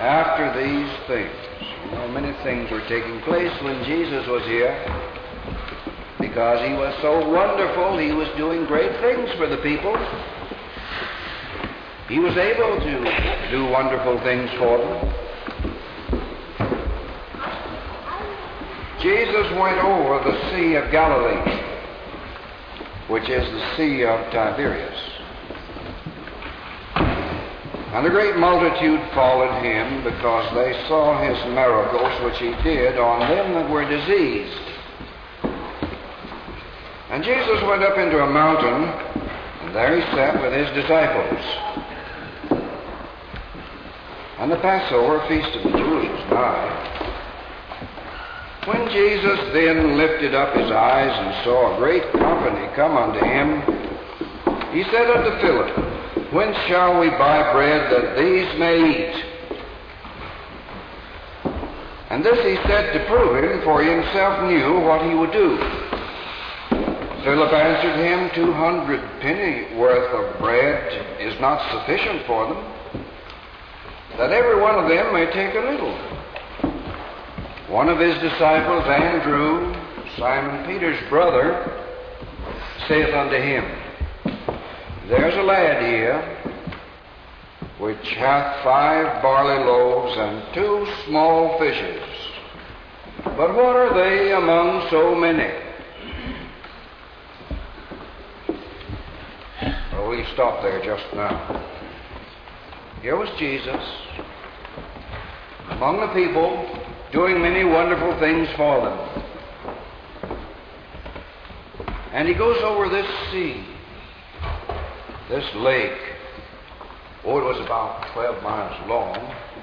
after these things. Many things were taking place when Jesus was here. Because he was so wonderful, he was doing great things for the people. He was able to do wonderful things for them. Jesus went over the Sea of Galilee, which is the Sea of Tiberias. And a great multitude followed him because they saw his miracles which he did on them that were diseased. And Jesus went up into a mountain, and there he sat with his disciples. And the Passover feast of the Jews was nigh. When Jesus then lifted up his eyes and saw a great company come unto him, he said unto Philip, Whence shall we buy bread that these may eat? And this he said to prove him, for he himself knew what he would do. Philip answered him, 200 penny worth of bread is not sufficient for them, that every one of them may take a little. One of his disciples, Andrew, Simon Peter's brother, saith unto him, There's a lad here, which hath 5 barley loaves and 2 small fishes. But what are they among so many? Well, we stop there just now. Here was Jesus among the people, doing many wonderful things for them. And he goes over this sea, this lake. Oh, it was about 12 miles long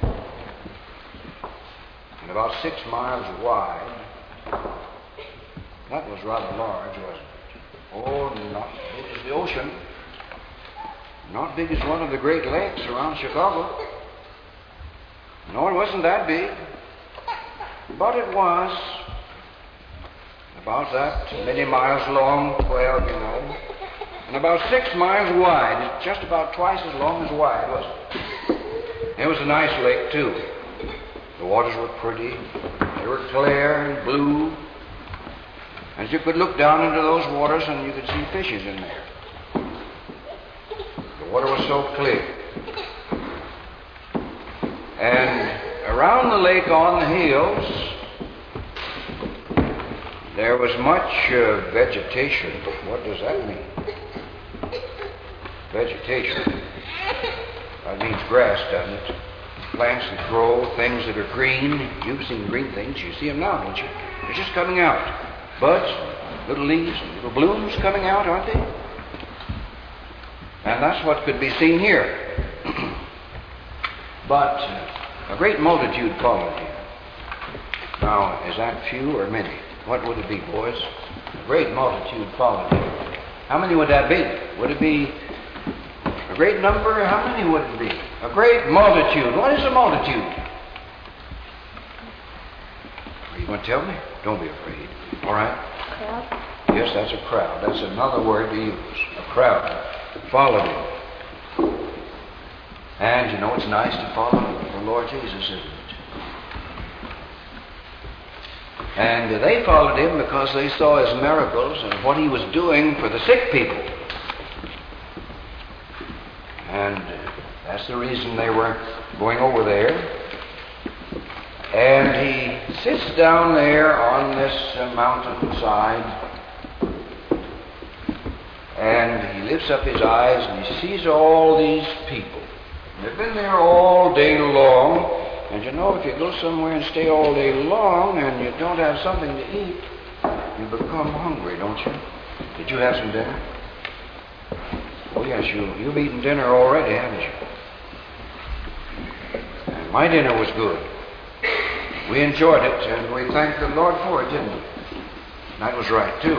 and about 6 miles wide. That was rather large, wasn't it? Oh, not big as the ocean. Not big as one of the great lakes around Chicago. No, it wasn't that big. But it was about that many miles long, 12, and about 6 miles wide. Just about twice as long as wide, wasn't it? It was a nice lake, too. The waters were pretty. They were clear and blue. As you could look down into those waters and you could see fishes in there. The water was so clear. And around the lake on the hills, there was much vegetation. What does that mean? Vegetation. That means grass, doesn't it? Plants that grow, things that are green. You've seen green things. You see them now, don't you? They're just coming out. Buds, little leaves, little blooms coming out, aren't they? And that's what could be seen here. But a great multitude followed him. Now, is that few or many? What would it be, boys? A great multitude followed him. How many would that be? Would it be a great number? How many would it be? A great multitude. What is a multitude? Are you going to tell me? Don't be afraid. All right? Crowd. Yes, that's a crowd. That's another word to use. A crowd followed him. And you know it's nice to follow the Lord Jesus, isn't it? And they followed him because they saw his miracles and what he was doing for the sick people. And that's the reason they were going over there. And he sits down there on this mountainside, and he lifts up his eyes and he sees all these people. They've been there all day long. And you know, if you go somewhere and stay all day long and you don't have something to eat, you become hungry, don't you? Did you have some dinner? Oh, yes, you've eaten dinner already, haven't you? And my dinner was good. We enjoyed it, and we thanked the Lord for it, didn't we? That was right, too.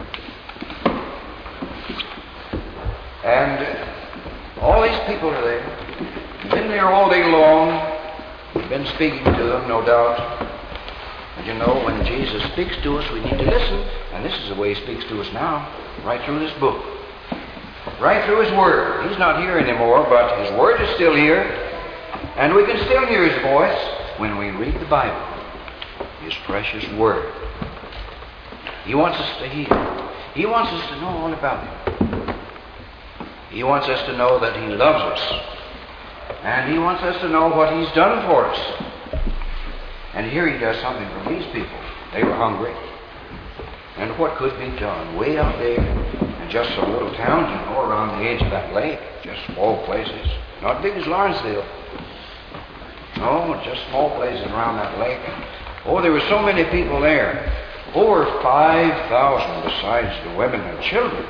And all these people are there. Been there all day long. Been speaking to them, no doubt. And you know, when Jesus speaks to us, we need to listen. And this is the way he speaks to us now, right through this book. Right through his word. He's not here anymore, but his word is still here. And we can still hear His voice when we read the Bible, His precious Word. He wants us to hear. He wants us to know all about Him. He wants us to know that He loves us. And He wants us to know what He's done for us. And here He does something for these people. They were hungry. And what could be done? Way out there in just some little towns, around the edge of that lake. Just small places. Not big as Lawrenceville. No, just small places around that lake. Oh, there were so many people there. Over 5,000 besides the women and children.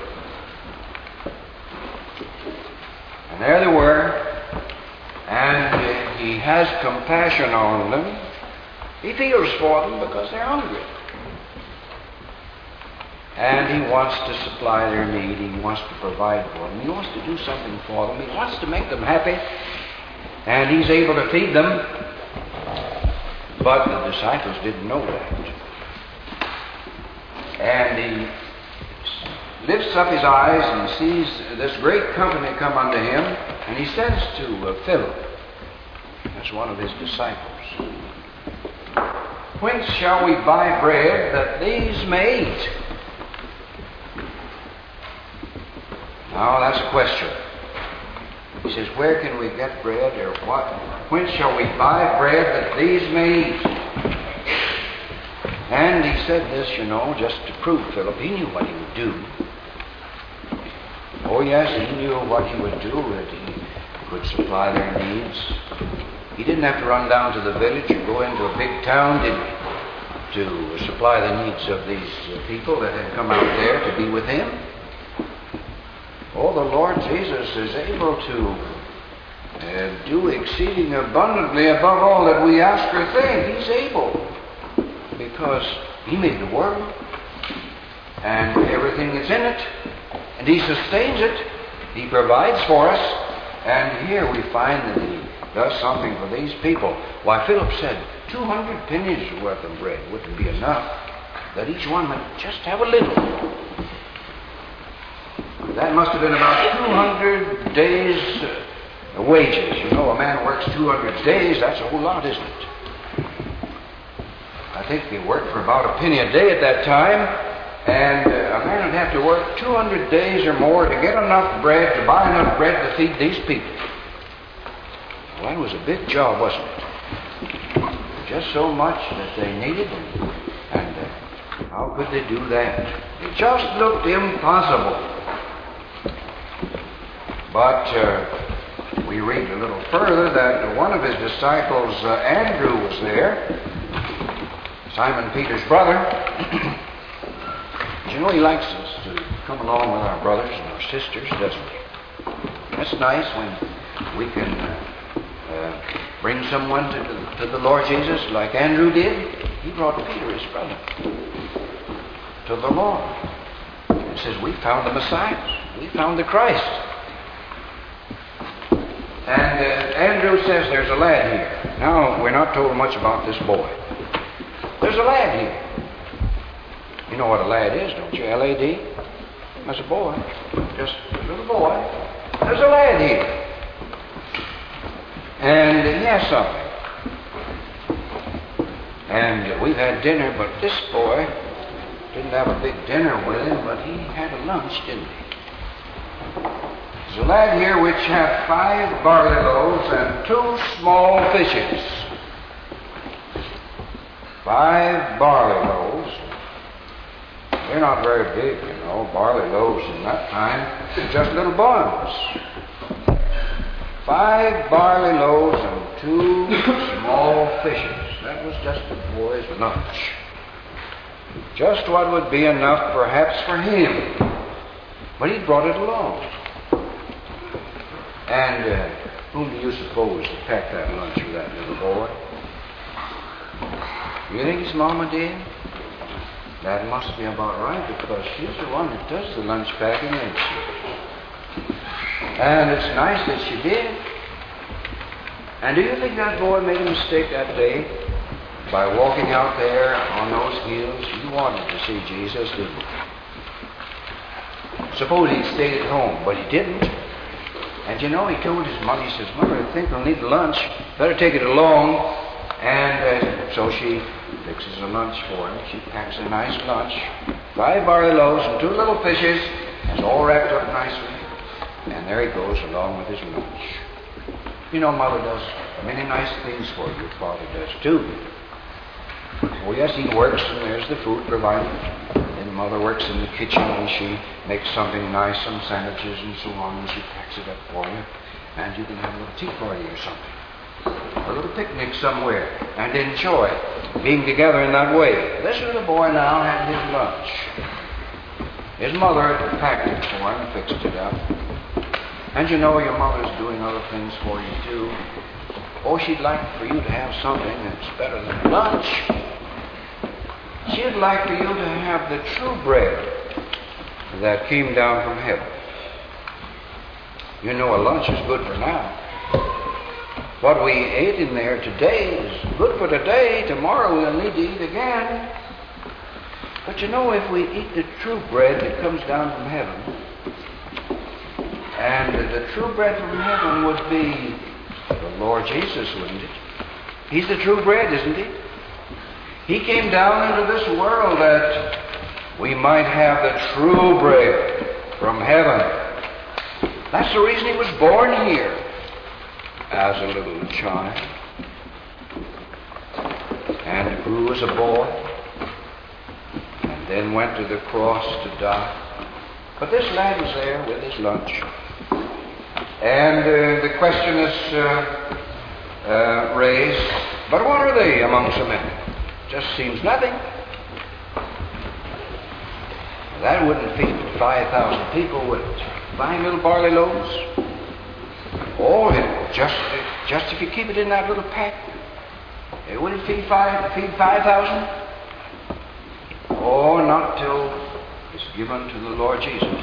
And there they were. And He has compassion on them. He feels for them because they're hungry. And He wants to supply their need. He wants to provide for them. He wants to do something for them. He wants to make them happy. And He's able to feed them. But the disciples didn't know that. And He lifts up His eyes and sees this great company come unto Him. And He says to Philip, that's one of His disciples, whence shall we buy bread that these may eat? Now, that's a question. He says, where can we get bread, or what? Whence shall we buy bread that these may eat? And He said this, just to prove Philip. He knew what He would do. Oh, yes, He knew what He would do, that He could supply their needs. He didn't have to run down to the village or go into a big town, did he, to supply the needs of these people that had come out there to be with Him. Oh, the Lord Jesus is able to do exceeding abundantly above all that we ask or think. He's able, because He made the world and everything that's in it, and He sustains it. He provides for us. And here we find that He does something for these people. Why, Philip said 200 pennies worth of bread wouldn't be enough, that each one might just have a little. That must have been about 200 days' wages. A man works 200 days, that's a whole lot, isn't it? I think he worked for about a penny a day at that time, and a man would have to work 200 days or more to get enough bread, to buy enough bread to feed these people. Well, that was a big job, wasn't it? Just so much that they needed, and how could they do that? It just looked impossible. But we read a little further that one of His disciples, Andrew, was there, Simon Peter's brother. He likes us to come along with our brothers and our sisters, doesn't He? That's nice when we can bring someone to the Lord Jesus like Andrew did. He brought Peter, his brother, to the Lord. He says, we found the Messiah. We found the Christ. And Andrew says, there's a lad here. Now, we're not told much about this boy. There's a lad here. You know what a lad is, don't you? L-A-D? That's a boy. Just a little boy. There's a lad here. And he has something. And we've had dinner, but this boy didn't have a big dinner with him, but he had a lunch, didn't he? There's a lad here which hath 5 barley loaves and 2 small fishes. 5 barley loaves. They're not very big, barley loaves in that time. They're just little buns. 5 barley loaves and 2 small fishes. That was just the boy's lunch. Just what would be enough perhaps for him. But he brought it along. And whom do you suppose packed that lunch for that little boy? You think his mama did? That must be about right, because she's the one that does the lunch packing, ain't she? And it's nice that she did. And do you think that boy made a mistake that day by walking out there on those hills? He wanted to see Jesus, didn't he? Suppose he'd stayed at home, but he didn't. And you know, he told his mother, he says, Mother, I think we'll need lunch. Better take it along. And so she fixes a lunch for him. She packs a nice lunch. 5 barley loaves and 2 little fishes. It's all wrapped up nicely. And there he goes along with his lunch. You know, Mother does many nice things for you. Father does too. Oh yes, he works and there's the food provided. And Mother works in the kitchen and she makes something nice, some sandwiches and so on, and she packs it up for you. And you can have a little tea party or something. Or a little picnic somewhere. And enjoy being together in that way. This little boy now had his lunch. His mother had packed it for him, fixed it up. And you know, your mother's doing other things for you too. Oh, she'd like for you to have something that's better than lunch. She'd like for you to have the true bread that came down from heaven. You know, a lunch is good for now. What we ate in there today is good for today. Tomorrow we'll need to eat again. But you know, if we eat the true bread that comes down from heaven, and the true bread from heaven would be the Lord Jesus, wouldn't it? He's the true bread, isn't he? He came down into this world that we might have the true bread from heaven. That's the reason he was born here as a little child and grew as a boy and then went to the cross to die. But this lad was there with his lunch. And the question is raised, but what are they amongst the men? Just seems nothing. That wouldn't feed 5,000 people with 5 little barley loaves. Oh, just if you keep it in that little pack, it wouldn't feed 5,000. Oh, not till it's given to the Lord Jesus.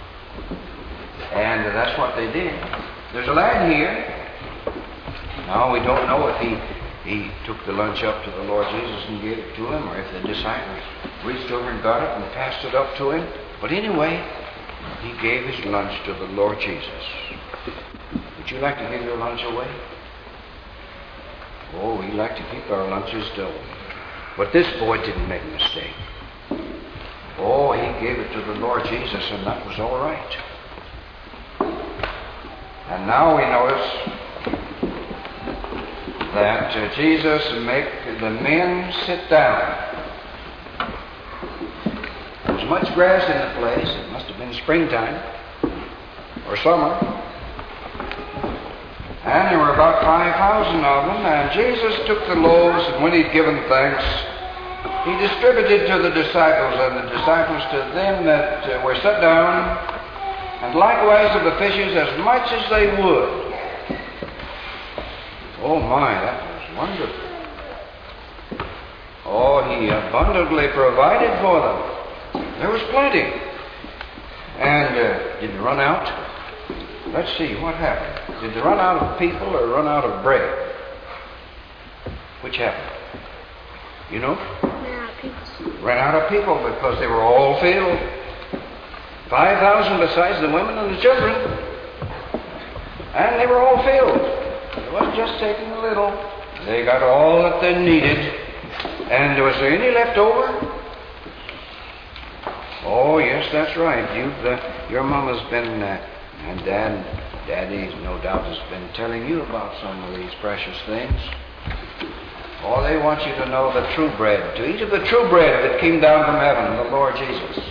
And that's what they did. There's a lad here. Now, we don't know if he took the lunch up to the Lord Jesus and gave it to him, or if the disciples reached over and got it and passed it up to him. But anyway, he gave his lunch to the Lord Jesus. Would you like to give your lunch away? Oh, we like to keep our lunches dull. But this boy didn't make a mistake. Oh, he gave it to the Lord Jesus, and that was all right. And now we notice that Jesus make the men sit down. There was much grass in the place. It must have been springtime or summer. And there were about 5,000 of them. And Jesus took the loaves, and when he'd given thanks, he distributed to the disciples, and the disciples to them that were set down, and likewise of the fishes as much as they would. Oh my, that was wonderful. Oh, he abundantly provided for them. There was plenty. And did they run out? Let's see, what happened? Did they run out of people or run out of bread? Which happened? You know? Ran out of people because they were all filled. 5,000 besides the women and the children. And they were all filled. It wasn't just taking a little. They got all that they needed. And was there any left over? Oh, yes, that's right. Your mama's been, and Daddy, no doubt, has been telling you about some of these precious things. Oh, they want you to know the true bread, to eat of the true bread that came down from heaven, the Lord Jesus.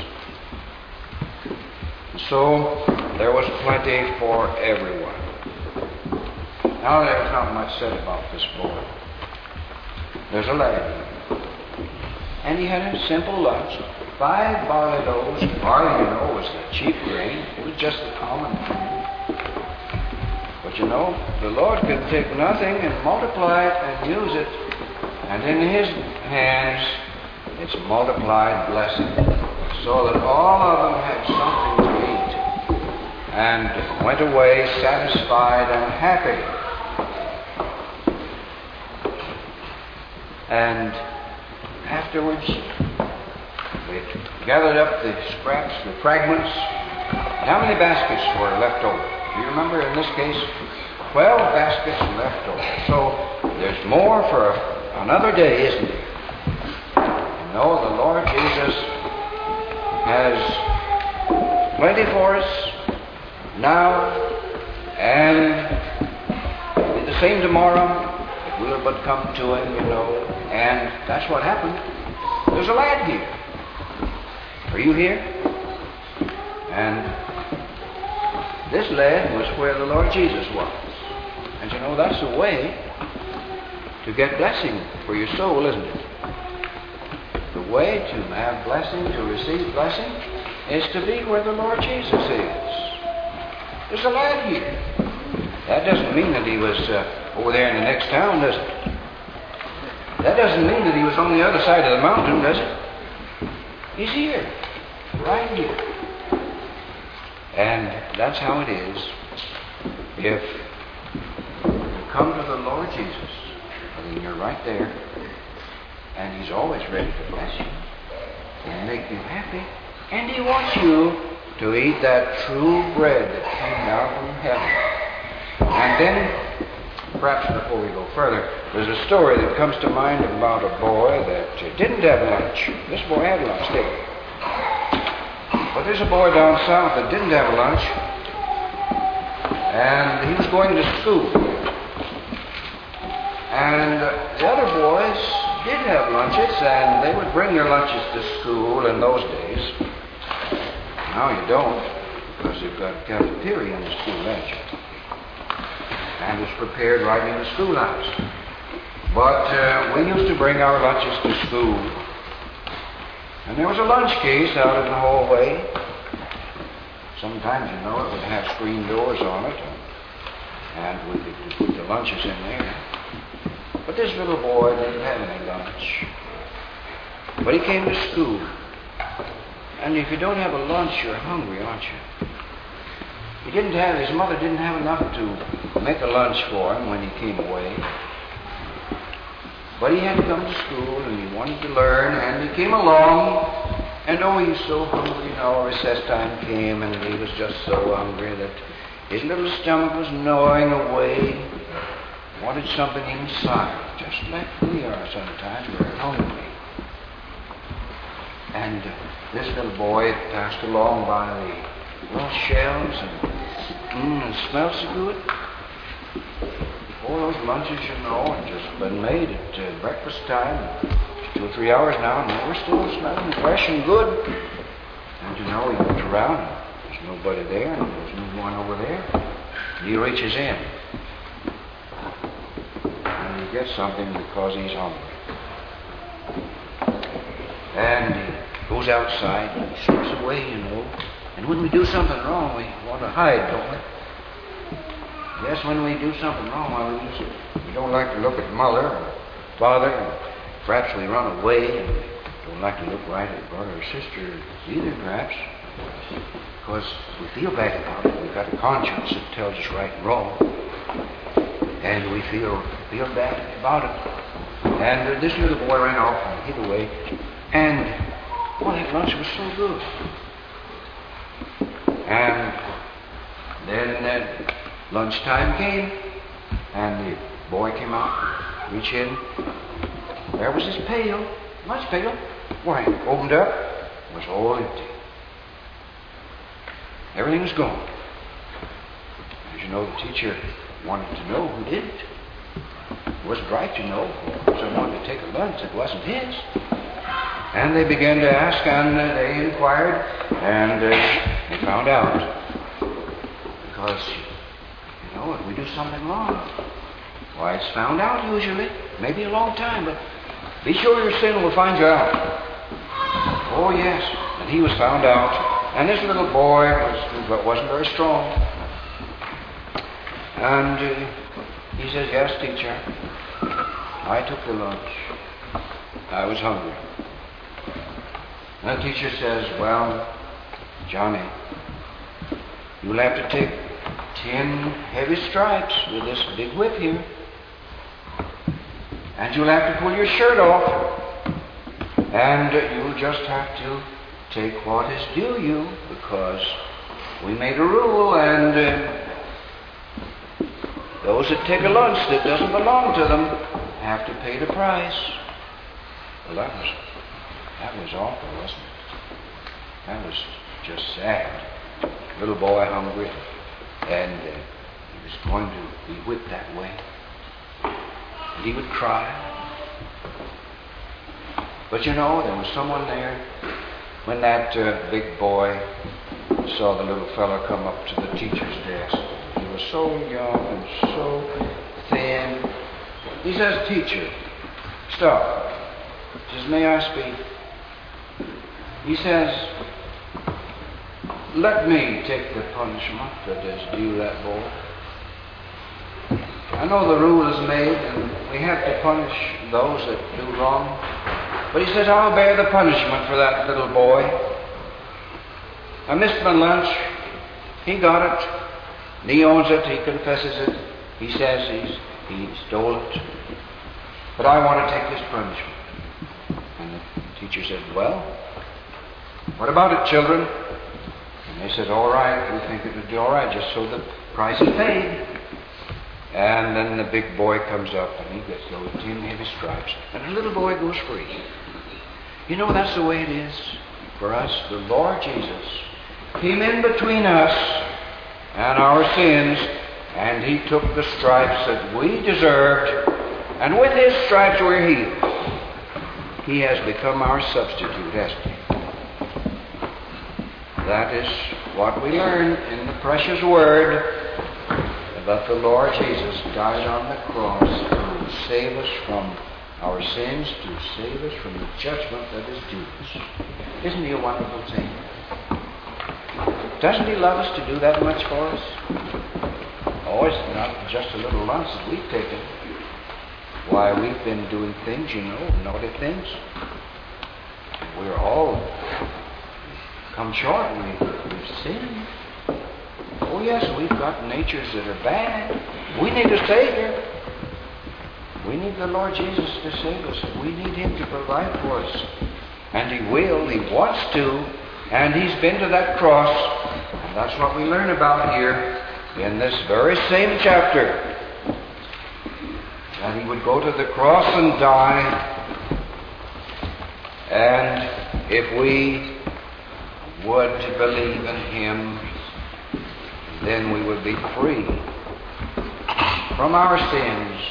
So, there was plenty for everyone. Now, there's not much said about this boy. There's a lad. And he had a simple lunch. 5 barley loaves. Barley, you know, was the cheap grain. It was just the common grain. But you know, the Lord could take nothing and multiply it and use it. And in his hands, it's multiplied blessing. So that all of them had something to eat. And went away satisfied and happy. And afterwards, they gathered up the scraps, the fragments. How many baskets were left over? Do you remember in this case? 12 baskets left over. So there's more for another day, isn't there? You know, the Lord Jesus has plenty for us now, and it'll be the same tomorrow if we'll but come to Him, you know. And that's what happened. There's a lad here. Are you here? And this lad was where the Lord Jesus was. And you know, that's the way to get blessing for your soul, isn't it? The way to have blessing, to receive blessing, is to be where the Lord Jesus is. There's a lad here. That doesn't mean that he was over there in the next town, does it? That doesn't mean that he was on the other side of the mountain, does it? He's here, right here. And that's how it is. If you come to the Lord Jesus, then you're right there, and He's always ready to bless you and make you happy. And He wants you to eat that true bread that came down from heaven. And then, perhaps before we go further, there's a story that comes to mind about a boy that didn't have lunch. This boy had lunch, didn't he? But there's a boy down south that didn't have lunch, and he was going to school. And the other boys did have lunches, and they would bring their lunches to school in those days. Now you don't, because you've got a cafeteria in the school, haven't you? And it's prepared right in the schoolhouse. But we used to bring our lunches to school. And there was a lunch case out in the hallway. Sometimes, you know, it would have screen doors on it, and we could put the lunches in there. But this little boy didn't have any lunch. But he came to school. And if you don't have a lunch, you're hungry, aren't you? His mother didn't have enough to make a lunch for him when he came away. But he had to come to school, and he wanted to learn, and he came along, and oh, he was so hungry, you know, recess time came, and he was just so hungry that his little stomach was gnawing away, wanted something inside, just like we are sometimes, we're hungry. And this little boy passed along by the little shelves, and it smelled so good. All those lunches, you know, had just been made at breakfast time. It's 2 or 3 hours now, and they were still smelling fresh and good. And you know, he looked around, and there's nobody there, and there's no one over there. And he reaches in, and he gets something because he's hungry. And he goes outside, and he slips away, you know. And when we do something wrong, we want to hide, don't we? Yes, when we do something wrong, we don't like to look at mother or father, and perhaps we run away, and we don't like to look right at brother or sister either, perhaps, because we feel bad about it. We've got a conscience that tells us right and wrong, and we feel bad about it. And this little boy ran off and hid away, and well, that lunch was so good. And then lunchtime came, and the boy came out, reached in. There was his pail, lunch pail. Why, opened up, it was all empty. Everything was gone. As you know, the teacher wanted to know who did it. It wasn't right to know, for someone to take a lunch that wasn't his. And they began to ask, and they inquired, and they found out. Because, you know, if we do something wrong, why, it's found out usually. Maybe a long time, but be sure your sin will find you out. Oh, yes. And he was found out. And this little boy wasn't very strong. And he says, yes, teacher, I took the lunch. I was hungry. And the teacher says, well, Johnny, you'll have to take 10 heavy stripes with this big whip here. And you'll have to pull your shirt off. And you'll just have to take what is due you, because we made a rule, and those that take a lunch that doesn't belong to them have to pay the price. Well, that was awful, wasn't it? That was just sad. Little boy hungry, and he was going to be whipped that way. And he would cry. But you know, there was someone there when that big boy saw the little fellow come up to the teacher's desk. He was so young and so thin. He says, "Teacher, stop." He says, "May I speak?" He says, "Let me take the punishment that is due that boy. I know the rule is made and we have to punish those that do wrong. But," he says, "I'll bear the punishment for that little boy. I missed my lunch. He got it. And he owns it. He confesses it. He says he stole it. But I want to take his punishment." And the teacher said, "Well, what about it, children?" And they said, "All right, we think it would be all right, just so the price is paid." And then the big boy comes up and he gets those 10 heavy stripes. And the little boy goes free. You know, that's the way it is for us. The Lord Jesus came in between us and our sins, and he took the stripes that we deserved, and with his stripes we're healed. He has become our substitute, hasn't he? That is what we learn in the precious Word, that the Lord Jesus died on the cross to save us from our sins, to save us from the judgment that is due us. Isn't he a wonderful thing? Doesn't he love us to do that much for us? Oh, it's not just a little lunch that we've taken. Why, we've been doing things, you know, naughty things. We're all come short. We've sinned. Oh, yes, we've got natures that are bad. We need a Savior. We need the Lord Jesus to save us. We need him to provide for us. And he will. He wants to. And he's been to that cross. And that's what we learn about here in this very same chapter. That he would go to the cross and die. And if we would believe in him, then we would be free from our sins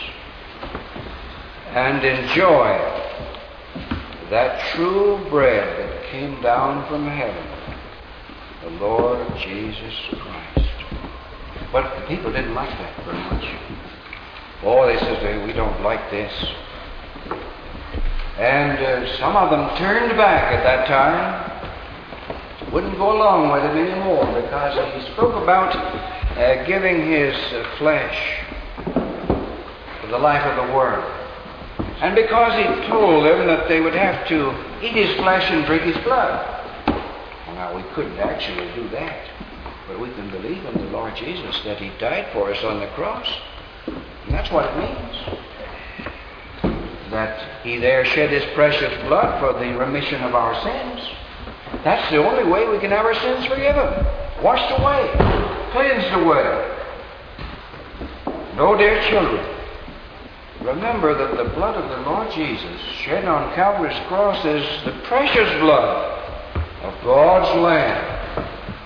and enjoy that true bread that came down from heaven, the Lord Jesus Christ. But the people didn't like that very much. Oh, they said, "We don't like this." And some of them turned back at that time. Wouldn't go along with him anymore, because he spoke about giving his flesh for the life of the world. And because he told them that they would have to eat his flesh and drink his blood. Well, now, we couldn't actually do that, but we can believe in the Lord Jesus, that he died for us on the cross. And that's what it means. That he there shed his precious blood for the remission of our sins. That's the only way we can have our sins forgiven. Washed away. Cleansed away. No, dear children, remember that the blood of the Lord Jesus shed on Calvary's cross is the precious blood of God's Lamb.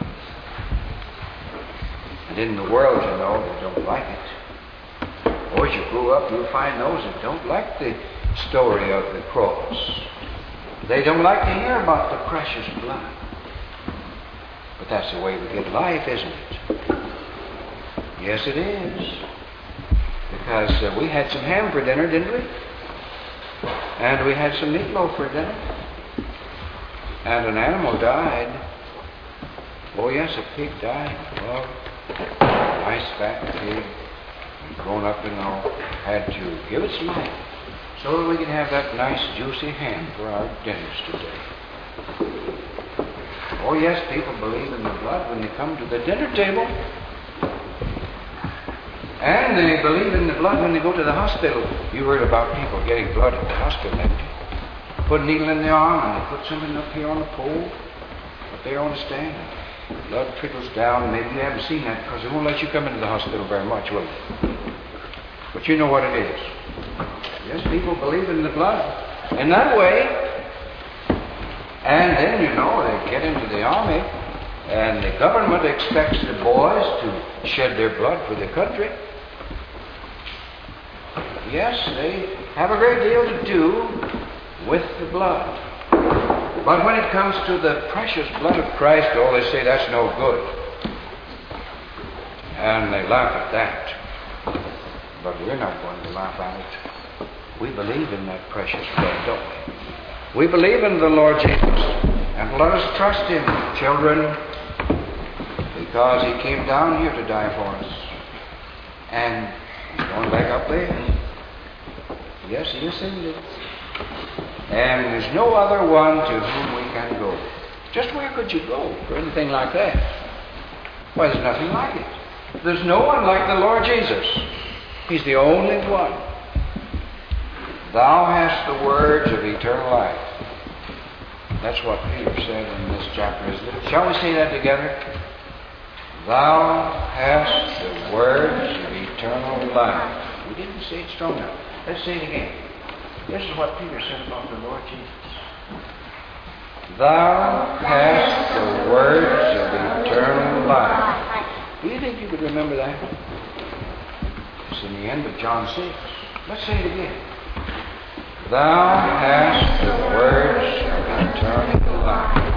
And in the world, you know, they don't like it. Or as you grow up, you'll find those that don't like the story of the cross. They don't like to hear about the precious blood. But that's the way we get life, isn't it? Yes, it is. Because we had some ham for dinner, didn't we? And we had some meatloaf for dinner. And an animal died. Oh, yes, a pig died. Well, nice fat pig, grown up and all, had to give its life so that we can have that nice juicy ham for our dinners today. Oh yes, people believe in the blood when they come to the dinner table. And they believe in the blood when they go to the hospital. You heard about people getting blood at the hospital, haven't you? Put a needle in the arm and they put something up here on the pole, up there on the stand. And blood trickles down. Maybe you haven't seen that because they won't let you come into the hospital very much, will they? But you know what it is. Yes, people believe in the blood in that way. And then, they get into the army, and the government expects the boys to shed their blood for the country. Yes, they have a great deal to do with the blood. But when it comes to the precious blood of Christ, they say that's no good. And they laugh at that. But we're not going to laugh at it. We believe in that precious blood, don't we? We believe in the Lord Jesus. And let us trust Him, children, because He came down here to die for us. And He's going back up there. Yes, He ascended. And there's no other one to whom we can go. Just where could you go for anything like that? Why, there's nothing like it. There's no one like the Lord Jesus. He's the only one. Thou hast the words of eternal life. That's what Peter said in this chapter, isn't it? Shall we say that together? Thou hast the words of eternal life. We didn't say it strong enough. Let's say it again. This is what Peter said about the Lord Jesus. Thou hast the words of eternal life. Do you think you could remember that? It's in the end of John 6. Let's say it again. Thou hast the words of eternal life.